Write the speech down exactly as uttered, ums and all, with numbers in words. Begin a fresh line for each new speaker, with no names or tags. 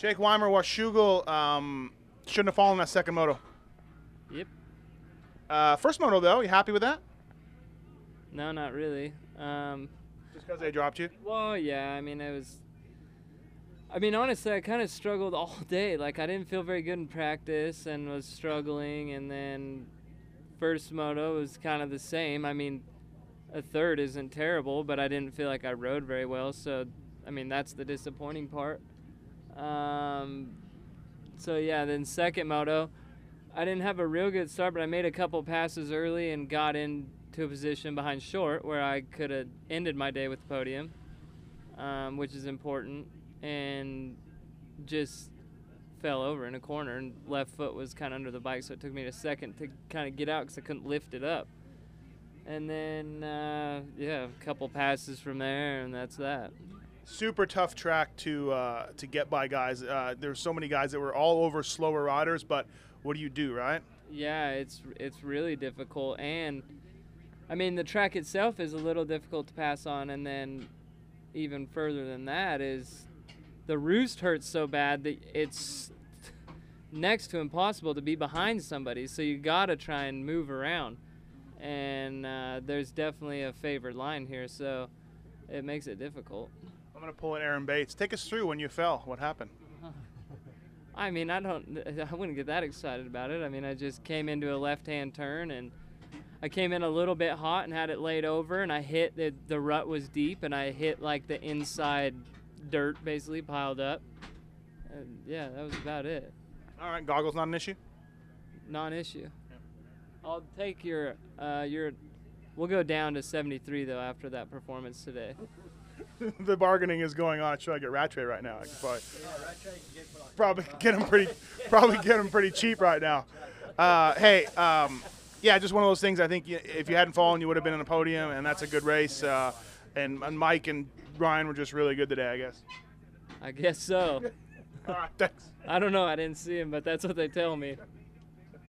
Jake Weimer, Washougal um, shouldn't have fallen that second moto.
Yep.
Uh, first moto, though, you happy with that?
No, not really. Um,
Just because they dropped you?
well, yeah, I mean, it was... I mean, honestly, I kind of struggled all day. Like, I didn't feel very good in practice and was struggling, and then first moto was kind of the same. I mean, a third isn't terrible, but I didn't feel like I rode very well, so, I mean, that's the disappointing part. Um, so, yeah, then second moto, I didn't have a real good start, but I made a couple passes early and got into a position behind Short where I could have ended my day with the podium, um, which is important, and just fell over in a corner, and left foot was kind of under the bike, so it took me a second to kind of get out because I couldn't lift it up. And then, uh, yeah, a couple passes from there, and that's that.
Super tough track to uh, to get by guys. Uh, there's so many guys that were all over slower riders, but what do you do, right?
Yeah, it's it's really difficult, and I mean the track itself is a little difficult to pass on, and then even further than that is the roost hurts so bad that it's next to impossible to be behind somebody, so you gotta try and move around, and uh, there's definitely a favored line here, so it makes it difficult.
I'm gonna pull in Aaron Bates. Take us through when you fell. What happened?
I mean, I don't, I wouldn't get that excited about it. I mean, I just came into a left-hand turn, and I came in a little bit hot and had it laid over, and I hit, the, the rut was deep, and I hit like the inside dirt basically piled up. And yeah, that was about it.
All right, goggles not an issue?
Non-issue. I'll take your, uh, your, we'll go down to seventy-three though after that performance today.
The bargaining is going on. Should I get Rattray right now? I could probably, probably get him pretty, probably get him pretty cheap right now. Uh, hey, um, yeah, just one of those things. I think if you hadn't fallen, you would have been on the podium, and that's a good race. Uh, and, and Mike and Ryan were just really good today, I guess.
I guess so.
All right, thanks.
I don't know. I didn't see him, but that's what they tell me.